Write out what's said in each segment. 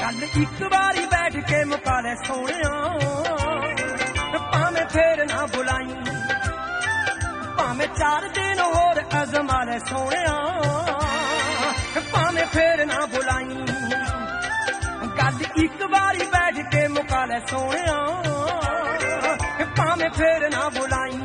गल एक बारी बैठ के मुका ले सोनिया, भावें फिर ना बुलाई, भावें 4 दिन होर अजमा ले सोनिया, भावें फिर ना बुलाई। गल एक बारी बैठ के मुका ले सोनिया, भावें फिर ना बुलाई।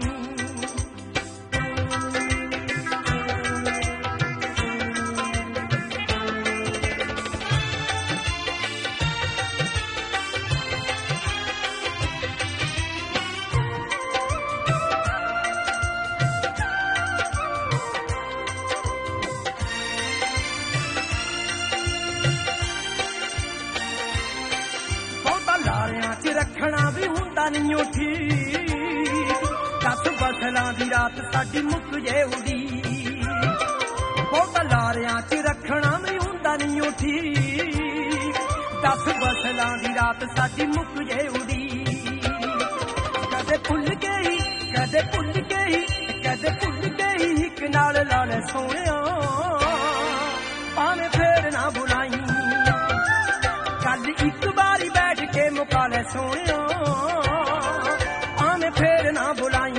रखना भी हुंदा नहीं ठीक, 10 बसलां दी रात साडी मुक जे उड़ी। बहुत लारियां च रखना भी हुंदा नहीं ठीक, 10 बसलां दी रात साडी मुक जे उड़ी। कदे भुल गई कदे भुल गई कदे भुल गई हिक नाल लाल सोनिया, भावें फिर ना बुलाई। गल एक बारी बैठ के मुका ले सोनिया, भावें फिर ना बुलाई।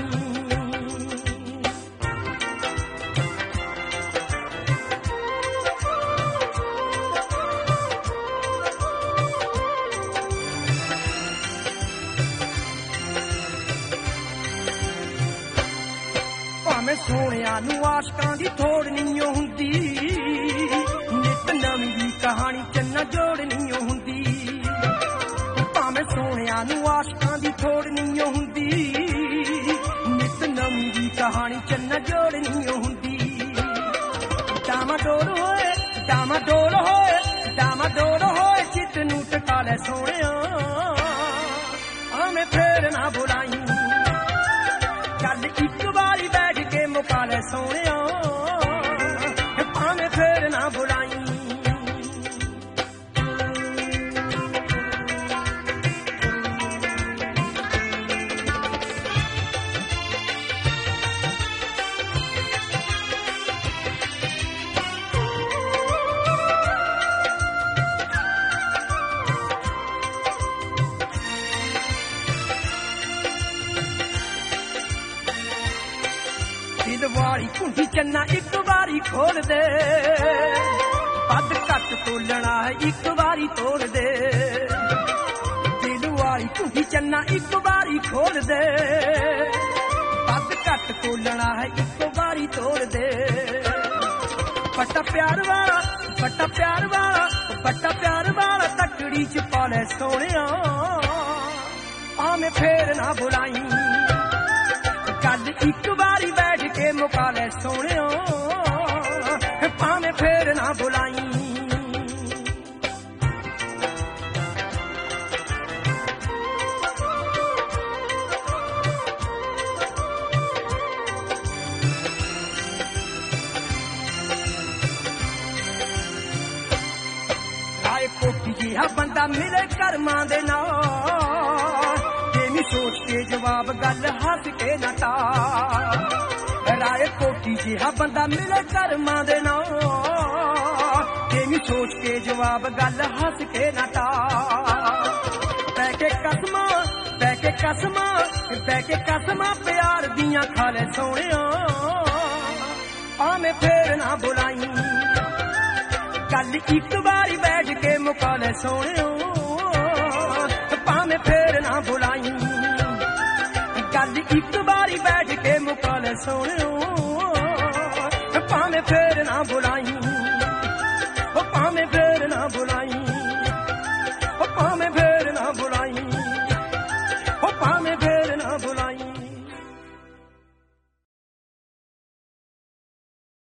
भावें सोनिया नूं आशकां दी थोड़ नहीं हुंदी, नित नवीं दी कहानी चन्ना जोड़ नहीं हुंदी। भावें सोनिया नूं आशकां दी थोड़ नहीं हुंदी, नित नवीं दी कहानी चन्ना जोड़ नहीं हुंदी। डामाडोल होए डामाडोल होए डामाडोल होए चित नूं टका ले सोनिया, भावें फिर ना बुलाई। गल एक बारी बैठ के मुका ले सोनिया, भावें फिर ना बुलाई। दिल वाली कुंडी चन्ना एक बारी खोल दे, बद घट तोलना है एक बारी तोड़ दे। दिल वाली कुंडी चन्ना एक बारी खोल दे, बद घट तोलना है एक बारी तोड़ दे। बट्टा प्यार वाला बट्टा प्यार वाला बट्टा प्यार वाला तकड़ी च पा ले सोनिया, भावें फिर ना बुलाई। गल एक बारी बैठ के मुका ले सोनिया, भावें फिर ना बुलाई। राय कोठी जिहा बंदा मिले कर्मां दे नाल, सोच के जवाब गल हस के नटा। राय कोठी जिहा बंदा मिले कर्मां दे नाल, सोच के जवाब गल हस के नटा। बैके कसमां बैके कसमां बैके कसमां प्यार दियां खा ले सोनिया, भावें फिर ना बुलाई। गल एक बारी बैठ के मुका ले सोनिया, भावें फिर ना बुलाई। गल एक बारी बैठ के मुका ले सोनिया,